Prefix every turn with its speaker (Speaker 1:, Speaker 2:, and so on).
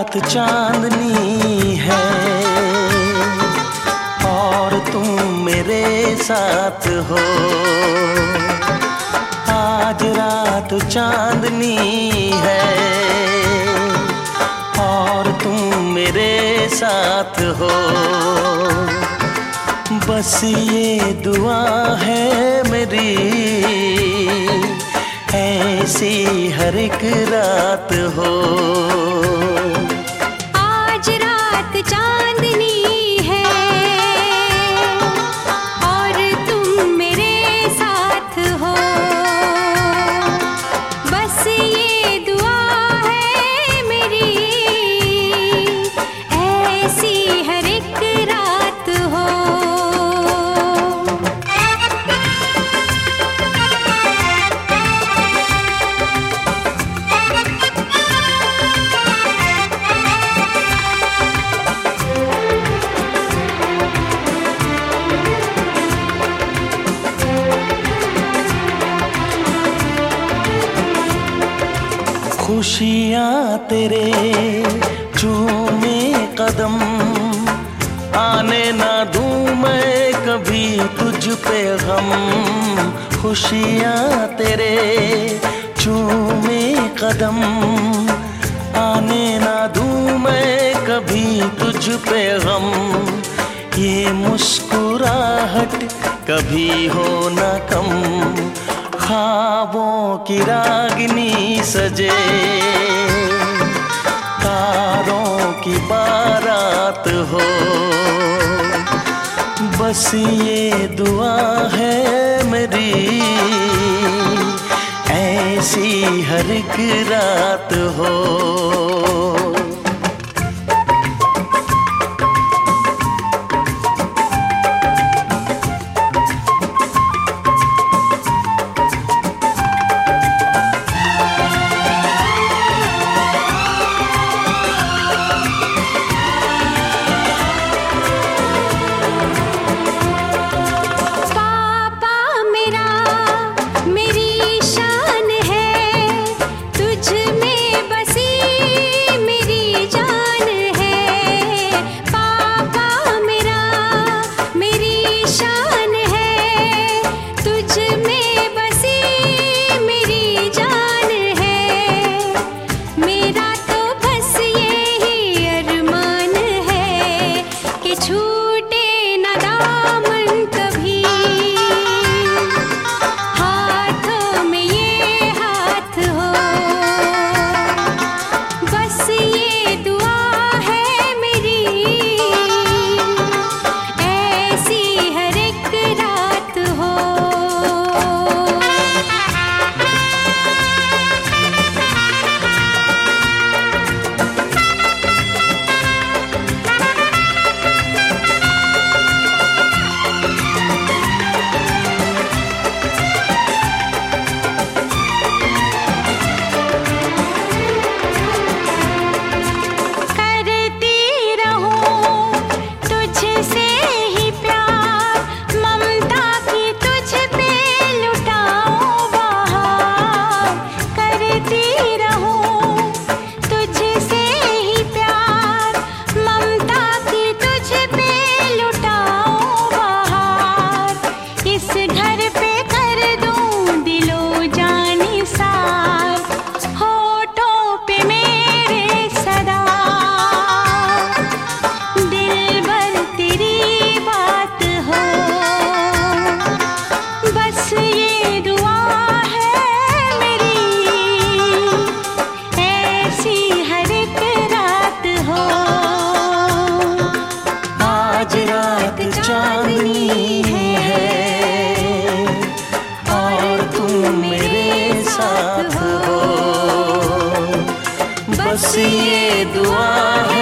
Speaker 1: रात चांदनी है और तुम मेरे साथ हो। आज रात चांदनी है और तुम मेरे साथ हो। बस ये दुआ है मेरी, ऐसी हर एक रात हो।
Speaker 2: आज रात चांदनी है और तुम मेरे साथ हो। बस ये दुआ है मेरी, ऐसी हर एक रात हो।
Speaker 1: खुशियाँ तेरे चूमे कदम, आने ना दूँ मैं कभी तुझ पे गम। खुशियाँ तेरे चूमे कदम, आने ना दूँ मैं कभी तुझ पे गम। ये मुस्कुराहट कभी हो ना कम, ख्वाबों की रागनी सजे, तारों की बारात हो। बस ये दुआ है मेरी, ऐसी हर एक रात हो। चांदनी है और तुम मेरे साथ हो। बस ये दुआ